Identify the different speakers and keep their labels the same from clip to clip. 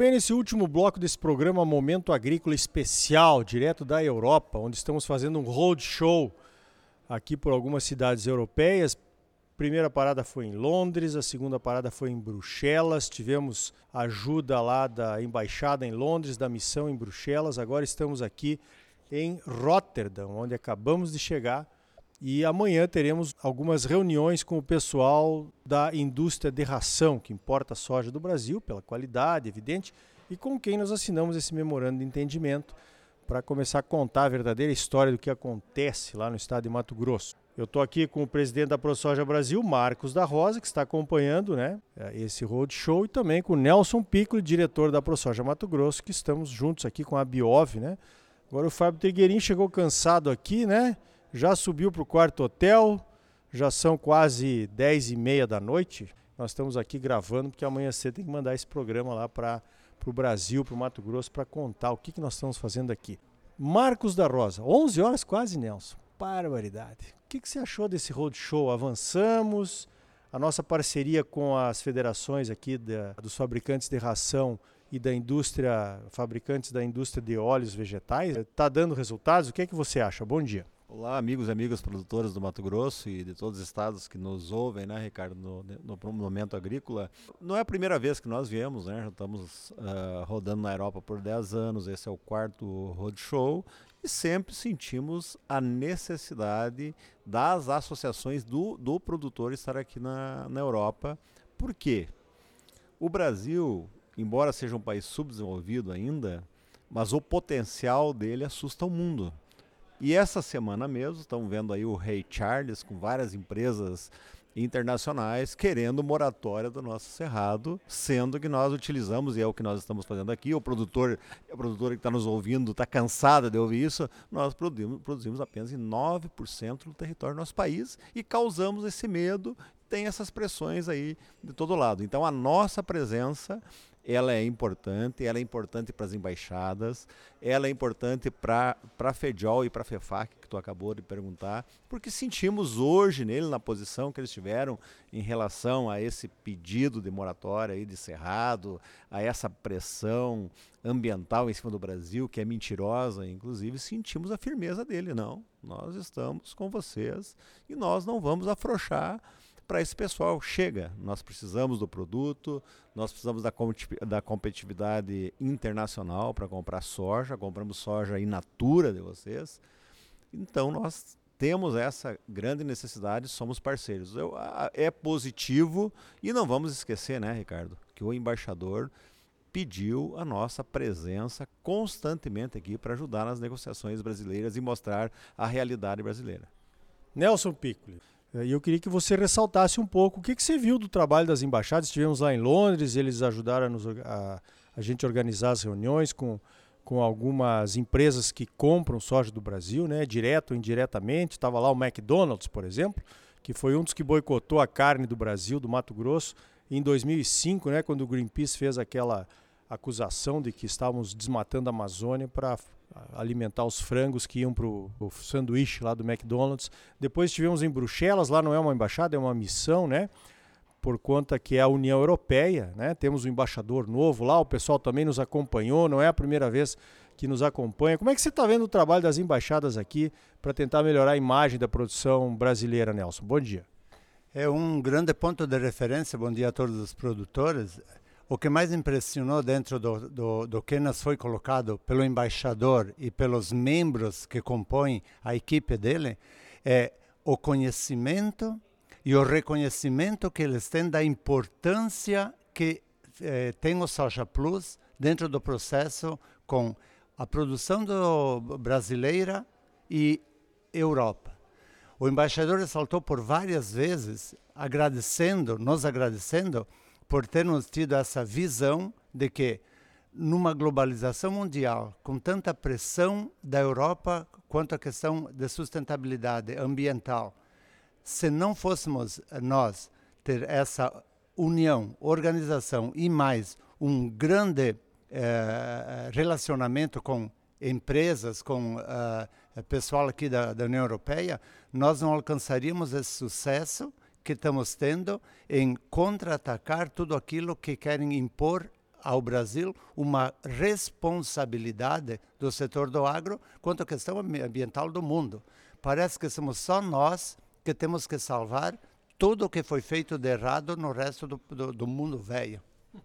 Speaker 1: também nesse último bloco desse programa Momento Agrícola Especial, direto da Europa, onde estamos fazendo um roadshow aqui por algumas cidades europeias. Primeira parada foi em Londres, a segunda parada foi em Bruxelas, tivemos ajuda lá da embaixada em Londres, da missão em Bruxelas, agora estamos aqui em Rotterdam, onde acabamos de chegar, e amanhã teremos algumas reuniões com o pessoal da indústria de ração, que importa soja do Brasil, pela qualidade, evidente, e com quem nós assinamos esse memorando de entendimento para começar a contar a verdadeira história do que acontece lá no estado de Mato Grosso. Eu estou aqui com o presidente da ProSoja Brasil, Marcos da Rosa, que está acompanhando, né, esse roadshow, e também com o Nelson Piccoli, diretor da ProSoja Mato Grosso, que estamos juntos aqui com a Biov, né? Agora o Fábio Trigueirinho chegou cansado aqui, né? Já subiu para o quarto hotel, já são quase 10h30 da noite. Nós estamos aqui gravando, porque amanhã cedo tem que mandar esse programa lá para o Brasil, para o Mato Grosso, para contar o que nós estamos fazendo aqui. Marcos da Rosa, 11 horas quase, Nelson. Barbaridade. O que você achou desse roadshow? Avançamos, a nossa parceria com as federações aqui dos fabricantes de ração e da indústria, fabricantes da indústria de óleos vegetais, está dando resultados? O que é que você acha? Bom dia.
Speaker 2: Olá, amigos e amigas produtores do Mato Grosso e de todos os estados que nos ouvem, né, Ricardo, no Momento Agrícola. Não é a primeira vez que nós viemos, né? Já estamos rodando na Europa por 10 anos, esse é o quarto roadshow, e sempre sentimos a necessidade das associações do produtor estar aqui na Europa. Por quê? O Brasil, embora seja um país subdesenvolvido ainda, mas o potencial dele assusta o mundo. E essa semana mesmo, estamos vendo aí o Rei Charles com várias empresas internacionais querendo moratória do nosso cerrado, sendo que nós utilizamos, e é o que nós estamos fazendo aqui, a produtora que está nos ouvindo está cansada de ouvir isso, nós produzimos apenas em 9% do território do nosso país e causamos esse medo, tem essas pressões aí de todo lado. Então a nossa presença, ela é importante para as embaixadas, ela é importante para a FEDIOL e para a FEFAC, que tu acabou de perguntar, porque sentimos hoje nele, na posição que eles tiveram em relação a esse pedido de moratória aí de cerrado, a essa pressão ambiental em cima do Brasil, que é mentirosa, inclusive sentimos a firmeza dele. Não, nós estamos com vocês e nós não vamos afrouxar para esse pessoal. Chega, nós precisamos do produto, nós precisamos da competitividade internacional para comprar soja, compramos soja in natura de vocês, então nós temos essa grande necessidade, somos parceiros. É positivo e não vamos esquecer, né, Ricardo, que o embaixador pediu a nossa presença constantemente aqui para ajudar nas negociações brasileiras e mostrar a realidade brasileira.
Speaker 1: Nelson Piccoli, e eu queria que você ressaltasse um pouco o que você viu do trabalho das embaixadas. Estivemos lá em Londres, eles ajudaram a gente a organizar as reuniões com algumas empresas que compram soja do Brasil, né, direto ou indiretamente. Estava lá o McDonald's, por exemplo, que foi um dos que boicotou a carne do Brasil, do Mato Grosso, em 2005, né, quando o Greenpeace fez aquela acusação de que estávamos desmatando a Amazônia para alimentar os frangos que iam para o sanduíche lá do McDonald's. Depois estivemos em Bruxelas, lá não é uma embaixada, é uma missão, né? Por conta que é a União Europeia, né? Temos um embaixador novo lá, o pessoal também nos acompanhou, não é a primeira vez que nos acompanha. Como é que você está vendo o trabalho das embaixadas aqui para tentar melhorar a imagem da produção brasileira, Nelson? Bom dia.
Speaker 3: É um grande ponto de referência, bom dia a todos os produtores. O que mais impressionou dentro do que nos foi colocado pelo embaixador e pelos membros que compõem a equipe dele é o conhecimento e o reconhecimento que eles têm da importância que tem o Soja Plus dentro do processo com a produção brasileira e Europa. O embaixador ressaltou por várias vezes, nos agradecendo, por termos tido essa visão de que, numa globalização mundial, com tanta pressão da Europa quanto à questão de sustentabilidade ambiental, se não fôssemos nós ter essa união, organização e mais um grande relacionamento com empresas, com pessoal aqui da União Europeia, nós não alcançaríamos esse sucesso que estamos tendo em contra-atacar tudo aquilo que querem impor ao Brasil uma responsabilidade do setor do agro quanto à questão ambiental do mundo. Parece que somos só nós que temos que salvar tudo o que foi feito de errado no resto do mundo velho.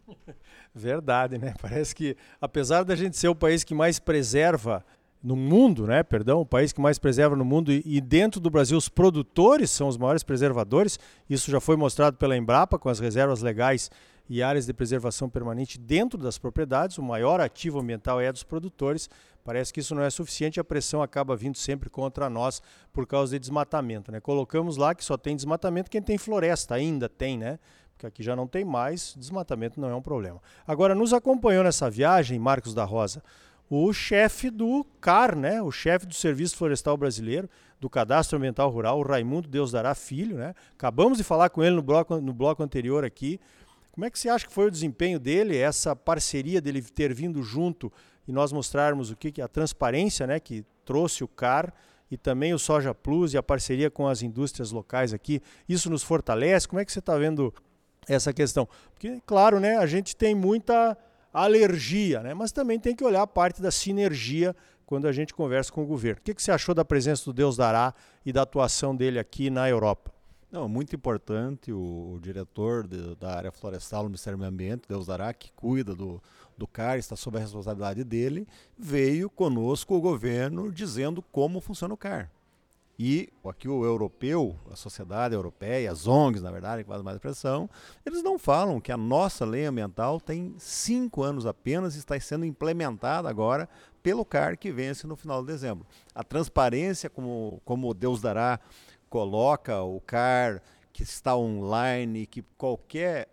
Speaker 1: Verdade, né? Parece que, apesar da gente ser o país que mais preserva no mundo, né? Perdão, o país que mais preserva no mundo e dentro do Brasil os produtores são os maiores preservadores. Isso já foi mostrado pela Embrapa com as reservas legais e áreas de preservação permanente dentro das propriedades. O maior ativo ambiental é dos produtores. Parece que isso não é suficiente, a pressão acaba vindo sempre contra nós por causa de desmatamento, né? Colocamos lá que só tem desmatamento quem tem floresta, ainda tem, né? Porque aqui já não tem mais, desmatamento não é um problema. Agora, nos acompanhou nessa viagem, Marcos da Rosa, o chefe do CAR, né? O chefe do Serviço Florestal Brasileiro, do Cadastro Ambiental Rural, o Raimundo Deusdará Filho, né? Acabamos de falar com ele no bloco anterior aqui. Como é que você acha que foi o desempenho dele, essa parceria dele ter vindo junto e nós mostrarmos o que a transparência, né, que trouxe o CAR e também o Soja Plus e a parceria com as indústrias locais aqui, isso nos fortalece? Como é que você está vendo essa questão? Porque, claro, né, a gente tem muita alergia, né, mas também tem que olhar a parte da sinergia quando a gente conversa com o governo. O que você achou da presença do Deusdará e da atuação dele aqui na Europa?
Speaker 2: Não, muito importante o diretor da área florestal do Ministério do Meio Ambiente, Deusdará, que cuida do CAR, está sob a responsabilidade dele, veio conosco o governo dizendo como funciona o CAR. E aqui o europeu, a sociedade europeia, as ONGs, na verdade, que fazem mais pressão, eles não falam que a nossa lei ambiental tem 5 anos apenas e está sendo implementada agora pelo CAR, que vence no final de dezembro. A transparência, como o Deusdará coloca o CAR, que está online, que qualquer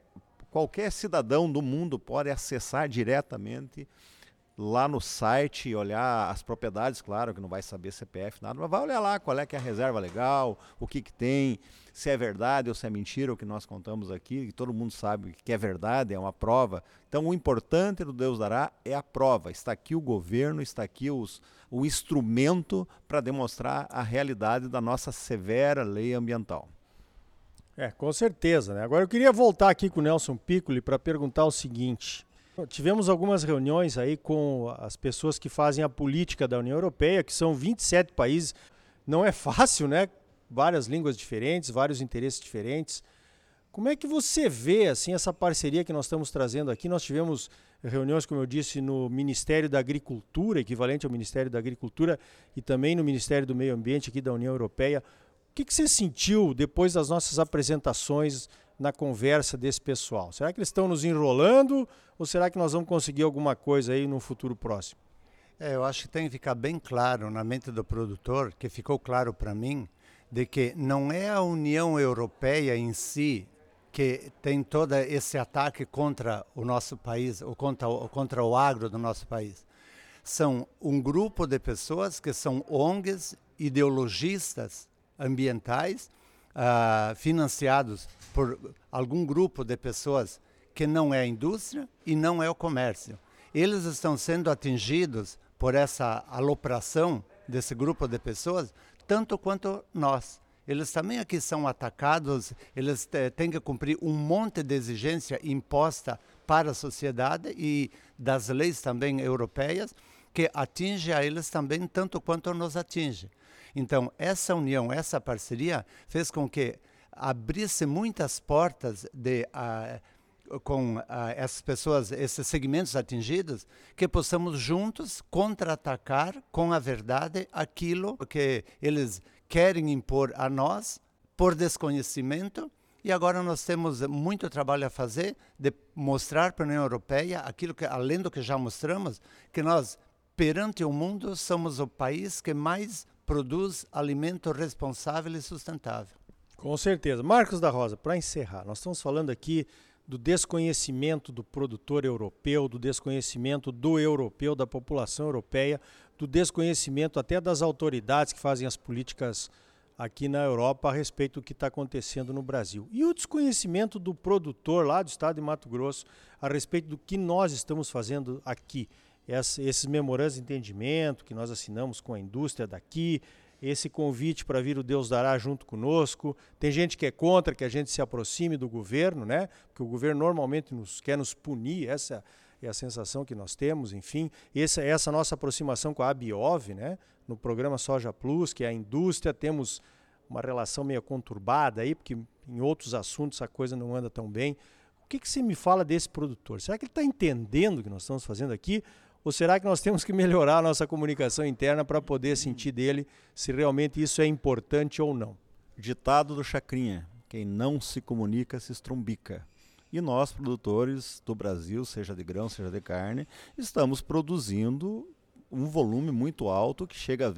Speaker 2: cidadão do mundo pode acessar diretamente lá no site e olhar as propriedades, claro que não vai saber CPF, nada, mas vai olhar lá qual é que é a reserva legal, o que tem, se é verdade ou se é mentira o que nós contamos aqui, que todo mundo sabe que é verdade, é uma prova. Então o importante do Deusdará é a prova, está aqui o governo, está aqui o instrumento para demonstrar a realidade da nossa severa lei ambiental.
Speaker 1: Com certeza, né? Agora eu queria voltar aqui com o Nelson Piccoli para perguntar o seguinte. Tivemos algumas reuniões aí com as pessoas que fazem a política da União Europeia, que são 27 países. Não é fácil, né? Várias línguas diferentes, vários interesses diferentes. Como é que você vê assim, essa parceria que nós estamos trazendo aqui? Nós tivemos reuniões, como eu disse, no Ministério da Agricultura, equivalente ao Ministério da Agricultura, e também no Ministério do Meio Ambiente aqui da União Europeia. O que você sentiu depois das nossas apresentações na conversa desse pessoal? Será que eles estão nos enrolando ou será que nós vamos conseguir alguma coisa aí no futuro próximo?
Speaker 3: Eu acho que tem que ficar bem claro na mente do produtor, que ficou claro para mim, de que não é a União Europeia em si que tem todo esse ataque contra o nosso país, ou contra o agro do nosso país. São um grupo de pessoas que são ONGs, ideologistas ambientais, financiados por algum grupo de pessoas que não é a indústria e não é o comércio. Eles estão sendo atingidos por essa alopração desse grupo de pessoas, tanto quanto nós. Eles também aqui são atacados, eles têm que cumprir um monte de exigência imposta para a sociedade e das leis também europeias, que atinge a eles também tanto quanto nos atinge. Então, essa união, essa parceria fez com que abrisse muitas portas com essas pessoas, esses segmentos atingidos, que possamos juntos contra-atacar com a verdade aquilo que eles querem impor a nós por desconhecimento. E agora nós temos muito trabalho a fazer de mostrar para a União Europeia aquilo que, além do que já mostramos, que nós, perante o mundo, somos o país que mais produz alimento responsável e sustentável.
Speaker 1: Com certeza. Marcos da Rosa, para encerrar, nós estamos falando aqui do desconhecimento do produtor europeu, do desconhecimento do europeu, da população europeia, do desconhecimento até das autoridades que fazem as políticas aqui na Europa a respeito do que está acontecendo no Brasil. E o desconhecimento do produtor lá do estado de Mato Grosso a respeito do que nós estamos fazendo aqui. Esses memorandos de entendimento que nós assinamos com a indústria daqui, esse convite para vir o Deusdará junto conosco. Tem gente que é contra que a gente se aproxime do governo, né? Porque o governo normalmente quer nos punir, essa é a sensação que nós temos, enfim. Essa nossa aproximação com a ABIOV, né, no programa Soja Plus, que é a indústria, temos uma relação meio conturbada aí, porque em outros assuntos a coisa não anda tão bem. O que você me fala desse produtor? Será que ele está entendendo o que nós estamos fazendo aqui? Ou será que nós temos que melhorar a nossa comunicação interna para poder sentir dele se realmente isso é importante ou não?
Speaker 2: Ditado do Chacrinha: quem não se comunica se estrumbica. E nós, produtores do Brasil, seja de grão, seja de carne, estamos produzindo um volume muito alto que chega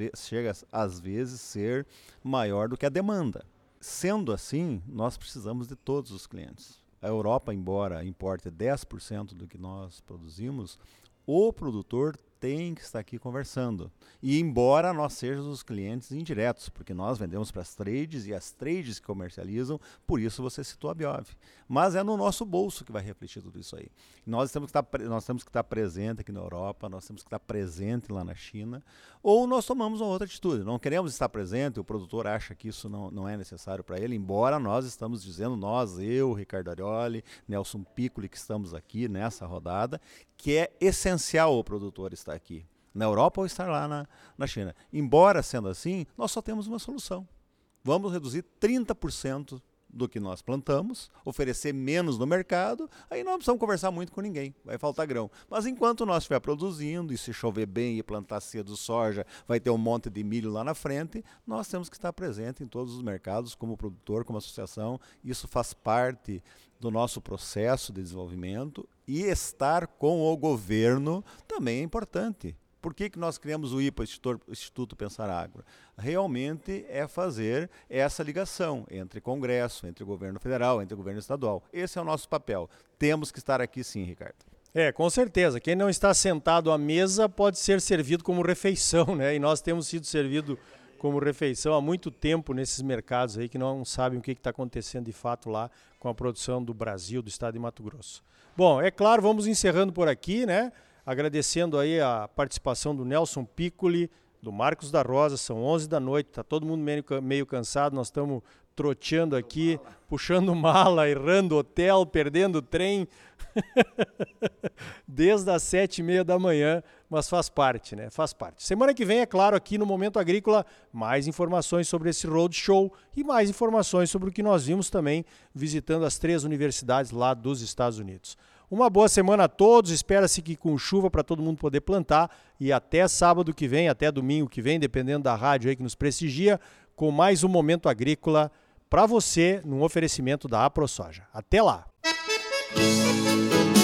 Speaker 2: às vezes ser maior do que a demanda. Sendo assim, nós precisamos de todos os clientes. A Europa, embora importe 10% do que nós produzimos, o produtor tem que estar aqui conversando. E embora nós sejamos os clientes indiretos, porque nós vendemos para as trades e as trades que comercializam, por isso você citou a ABIOV. Mas é no nosso bolso que vai refletir tudo isso aí. Nós temos que estar presente aqui na Europa, nós temos que estar presente lá na China, ou nós tomamos uma outra atitude. Não queremos estar presente, o produtor acha que isso não é necessário para ele, embora nós estamos dizendo, eu, Ricardo Arioli, Nelson Piccoli, que estamos aqui nessa rodada, que é essencial o produtor estar aqui, na Europa ou estar lá na China. Embora sendo assim, nós só temos uma solução. Vamos reduzir 30% do que nós plantamos, oferecer menos no mercado, aí não precisamos conversar muito com ninguém, vai faltar grão. Mas enquanto nós estiver produzindo, e se chover bem e plantar cedo soja, vai ter um monte de milho lá na frente, nós temos que estar presente em todos os mercados, como produtor, como associação. Isso faz parte do nosso processo de desenvolvimento, e estar com o governo também é importante. Por que nós criamos o IPA, Instituto Pensar Agro? Realmente é fazer essa ligação entre Congresso, entre o governo federal, entre o governo estadual. Esse é o nosso papel. Temos que estar aqui sim, Ricardo.
Speaker 1: Com certeza. Quem não está sentado à mesa pode ser servido como refeição, né? E nós temos sido servidos como refeição há muito tempo nesses mercados aí que não sabem o que está acontecendo de fato lá com a produção do Brasil, do estado de Mato Grosso. Bom, é claro, vamos encerrando por aqui, né? Agradecendo aí a participação do Nelson Piccoli, do Marcos da Rosa. São 11 da noite, está todo mundo meio cansado, nós estamos troteando aqui, puxando mala, errando hotel, perdendo trem, desde as 7h30 da manhã, mas faz parte, né? Faz parte. Semana que vem, é claro, aqui no Momento Agrícola, mais informações sobre esse roadshow e mais informações sobre o que nós vimos também visitando as 3 universidades lá dos Estados Unidos. Uma boa semana a todos, espera-se que com chuva para todo mundo poder plantar, e até sábado que vem, até domingo que vem, dependendo da rádio aí que nos prestigia, com mais um Momento Agrícola para você, num oferecimento da AproSoja. Até lá!